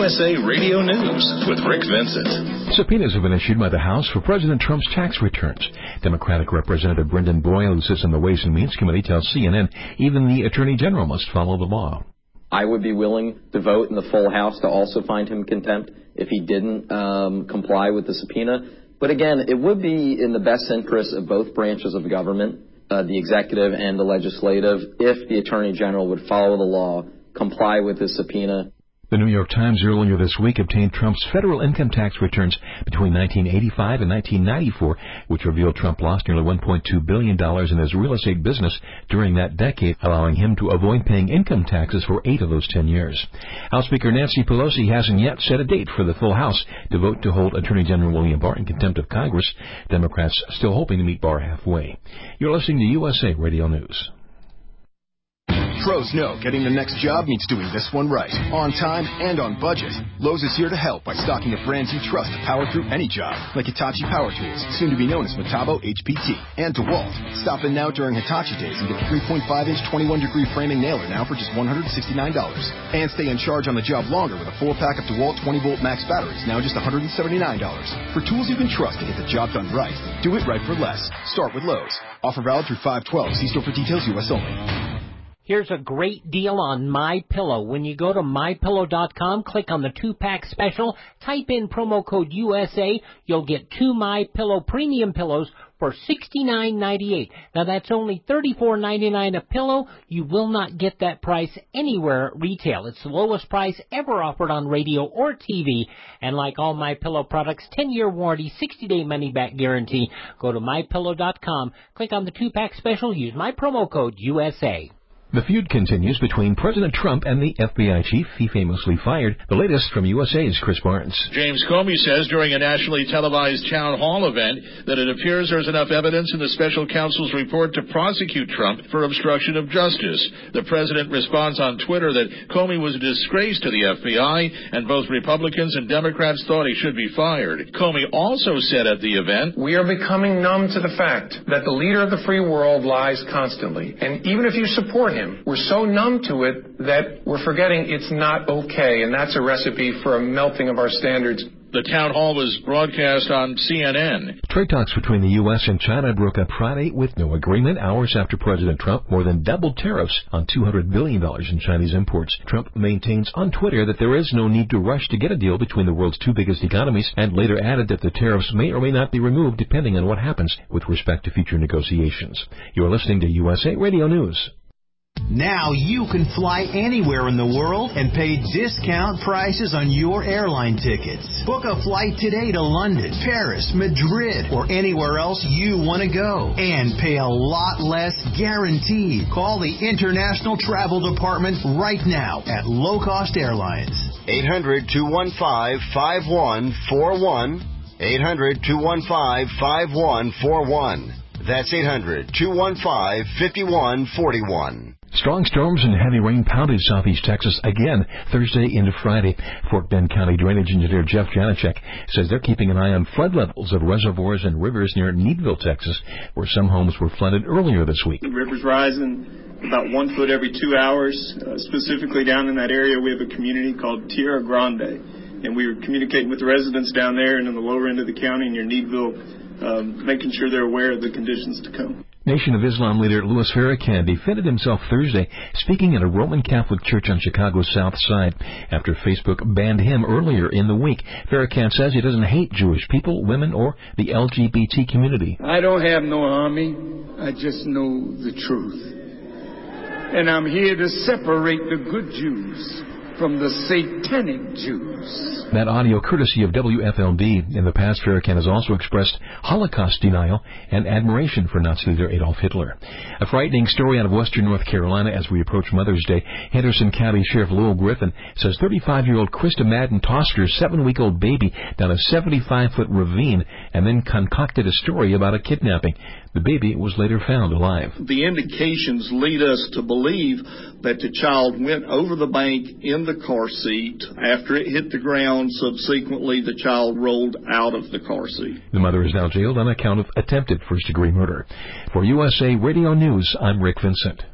USA Radio News with Rick Vincent. Subpoenas have been issued by the House for President Trump's tax returns. Democratic Representative Brendan Boyle, who sits on the Ways and Means Committee, tells CNN even the Attorney General must follow the law. I would be willing to vote in the full House to also find him contempt if he didn't comply with the subpoena. But again, it would be in the best interest of both branches of government, the executive and the legislative, if the Attorney General would follow the law, comply with the subpoena. The New York Times earlier this week obtained Trump's federal income tax returns between 1985 and 1994, which revealed Trump lost nearly $1.2 billion in his real estate business during that decade, allowing him to avoid paying income taxes for 8 of those 10 years. House Speaker Nancy Pelosi hasn't yet set a date for the full House to vote to hold Attorney General William Barr in contempt of Congress. Democrats still hoping to meet Barr halfway. You're listening to USA Radio News. Pros know getting the next job means doing this one right, on time and on budget. Lowe's is here to help by stocking the brands you trust to power through any job, like Hitachi Power Tools, soon to be known as Metabo HPT, and DeWalt. Stop in now during Hitachi Days and get a 3.5-inch 21-degree framing nailer now for just $169. And stay in charge on the job longer with a 4-pack of DeWalt 20-volt max batteries, now just $179. For tools you can trust to get the job done right, do it right for less. Start with Lowe's. Offer valid through 5/12. See store for details, U.S. only. Here's a great deal on MyPillow. When you go to MyPillow.com, click on the 2-pack special, type in promo code USA, you'll get 2 MyPillow premium pillows for $69.98. Now that's only $34.99 a pillow. You will not get that price anywhere at retail. It's the lowest price ever offered on radio or TV. And like all MyPillow products, 10-year warranty, 60-day money-back guarantee. Go to MyPillow.com, click on the 2-pack special, use my promo code USA. The feud continues between President Trump and the FBI chief he famously fired. The latest from USA's Chris Barnes. James Comey says during a nationally televised town hall event that it appears there's enough evidence in the special counsel's report to prosecute Trump for obstruction of justice. The president responds on Twitter that Comey was a disgrace to the FBI, and both Republicans and Democrats thought he should be fired. Comey also said at the event, "We are becoming numb to the fact that the leader of the free world lies constantly. And even if you support him, we're so numb to it that we're forgetting it's not okay, and that's a recipe for a melting of our standards." The town hall was broadcast on CNN. Trade talks between the U.S. and China broke up Friday with no agreement, hours after President Trump more than doubled tariffs on $200 billion in Chinese imports. Trump maintains on Twitter that there is no need to rush to get a deal between the world's 2 biggest economies, and later added that the tariffs may or may not be removed depending on what happens with respect to future negotiations. You are listening to USA Radio News. Now you can fly anywhere in the world and pay discount prices on your airline tickets. Book a flight today to London, Paris, Madrid, or anywhere else you want to go. And pay a lot less guaranteed. Call the International Travel Department right now at Low Cost Airlines. 800-215-5141. 800-215-5141. That's 800-215-5141. Strong storms and heavy rain pounded southeast Texas again Thursday into Friday. Fort Bend County Drainage Engineer Jeff Janacek says they're keeping an eye on flood levels of reservoirs and rivers near Needville, Texas, where some homes were flooded earlier this week. The river's rising about 1 foot every 2 hours. Specifically down in that area, we have a community called Tierra Grande, and we were communicating with the residents down there and in the lower end of the county near Needville, making sure they're aware of the conditions to come. Nation of Islam leader Louis Farrakhan defended himself Thursday, speaking at a Roman Catholic church on Chicago's South Side after Facebook banned him earlier in the week. Farrakhan says he doesn't hate Jewish people, women, or the LGBT community. I don't have no army. I just know the truth. And I'm here to separate the good Jews from the satanic Jews. That audio courtesy of WFLD. In the past, Farrakhan has also expressed Holocaust denial and admiration for Nazi leader Adolf Hitler. A frightening story out of western North Carolina as we approach Mother's Day. Henderson County Sheriff Lowell Griffin says 35-year-old Krista Madden tossed her 7-week-old baby down a 75-foot ravine and then concocted a story about a kidnapping. The baby was later found alive. The indications lead us to believe that the child went over the bank in the car seat. After it hit the ground, subsequently the child rolled out of the car seat. The mother is now jailed on account of attempted first-degree murder. For USA Radio News, I'm Rick Vincent.